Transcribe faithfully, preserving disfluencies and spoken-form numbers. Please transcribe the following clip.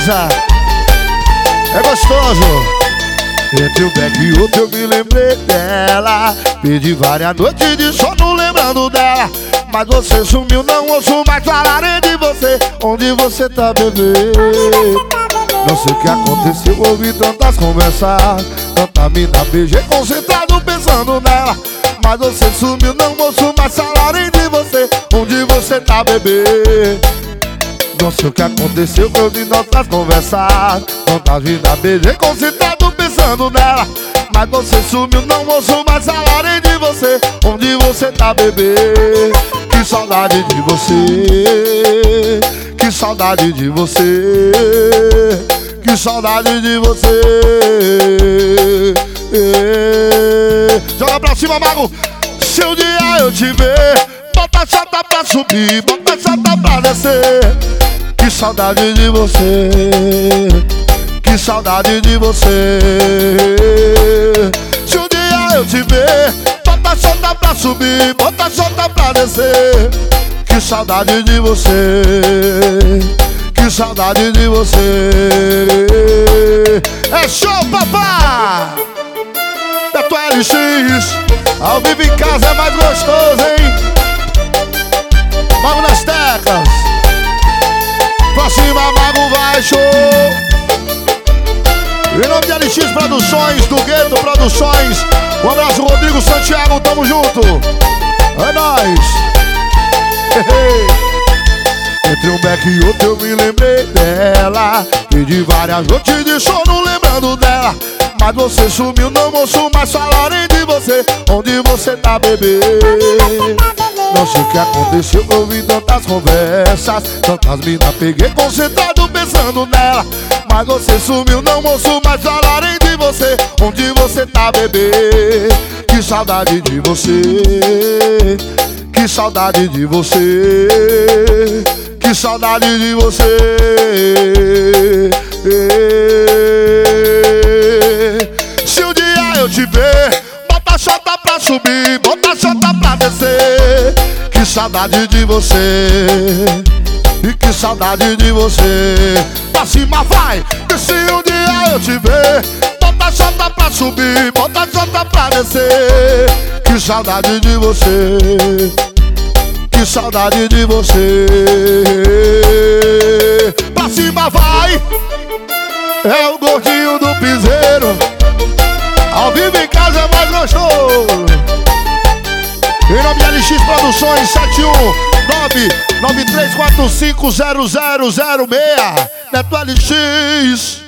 casa. É gostoso. Entre um beck e outro eu me lembrei dela. Perdi várias noites de sono lembrando dela. Mas você sumiu, não ouço mais falarem de você. Onde você tá, bebê? Não sei o que aconteceu, ouvi tantas conversas, tanta mina, beijei concentrado pensando nela. Mas você sumiu, não ouço mais falarem de você. Onde você tá, bebê? Não sei o que aconteceu, ouvi tantas conversas, tanta mina, beijei concentrado pensando nela. Mas você sumiu, não ouço mais falarem de você. Onde você tá, bebê? Que saudade de você, que saudade de você, que saudade de você. Joga pra cima, mago. Se um dia eu te ver, bota a chata pra subir, bota a chata pra descer. Que saudade de você, que saudade de você. Se um dia eu te ver, bota a chata pra subir, bota a chata pra descer. Que saudade de você, que saudade de você. É show, papá! Da tua L X, ao vivo em casa é mais gostoso, hein? Mago nas teclas. Pra cima, mago, vai, show! Em nome de L X Produções, do Gueto Produções, um abraço, Rodrigo Santiago, tamo junto! É nóis! Entre um beck e outro eu me lembrei dela. Perdi várias noites de sono lembrando dela. Mas você sumiu, não ouço mais falarem de você. Onde você tá, bebê? Não sei o que aconteceu, ouvi tantas conversas, tantas minas, peguei concentrado pensando nela. Mas você sumiu, não ouço mais falarem de você. Onde você tá, bebê? Que saudade de você, que saudade de você, que saudade de você. Se um dia eu te ver, bota a chota pra subir, bota a chota pra descer. Que saudade de você, e que saudade de você. Pra cima vai, e se um dia eu te ver, bota a chota pra subir, bota a chota pra descer. Que saudade de você, que saudade de você. Pra cima vai, é o gordinho do piseiro. Ao vivo em casa é mais gostoso. Em nome de L X Produções, sete um nove nove três quatro cinco zero zero zero seis. Neto L X.